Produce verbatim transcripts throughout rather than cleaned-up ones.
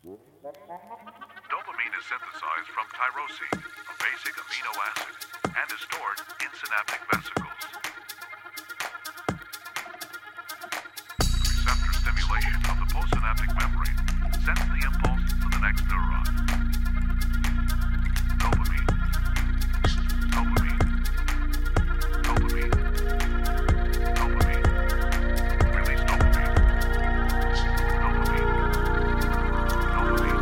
Dopamine is synthesized from tyrosine, a basic amino acid, and is stored in synaptic vesicles. Receptor stimulation of the postsynaptic membrane sends the impulse to the next neuron. Dopamine. Dopamine. Dopamine. Dopamine. Release dopamine. Dopamine. Dopamine.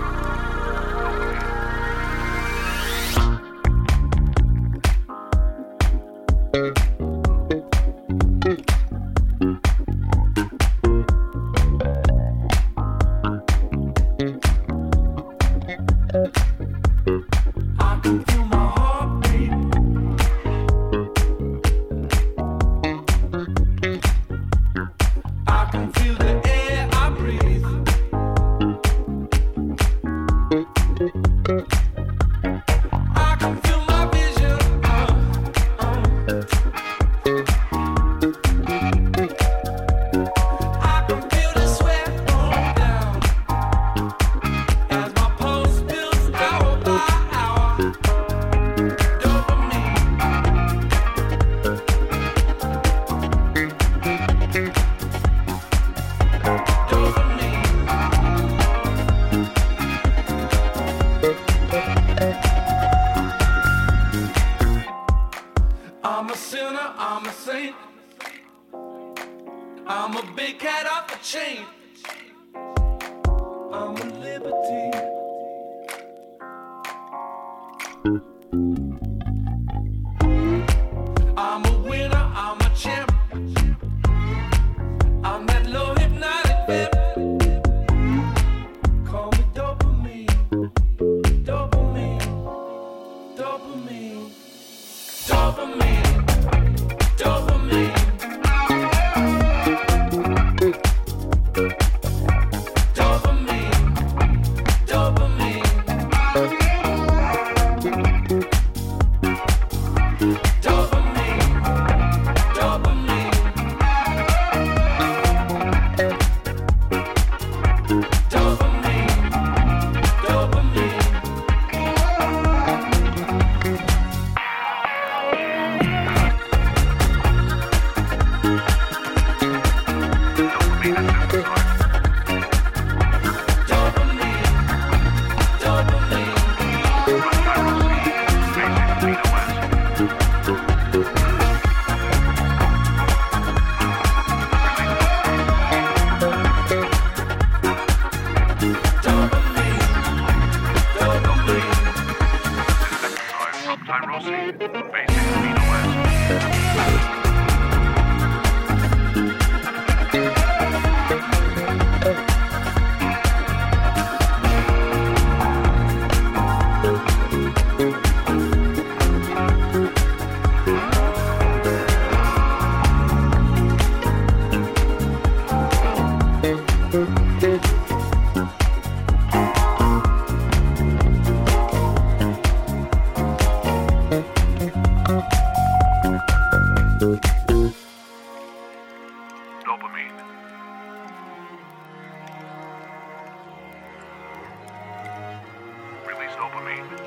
I can feel my heartbeat. I can feel the air I breathe. I can feel my vision. Uh, uh. I can feel the sweat roll down as my pulse builds hour by hour. Dopamine. I'm a sinner, I'm a saint. I'm a big cat off a chain. I'm a liberty. I'm a winner, I'm a champ. I'm that low hypnotic pimp. Call me dopamine. Dopamine. Dopamine. Dopamine. Dopamine. Dopamine. Dopamine. Tyrosine, basic amino acid. Dopamine. Release dopamine.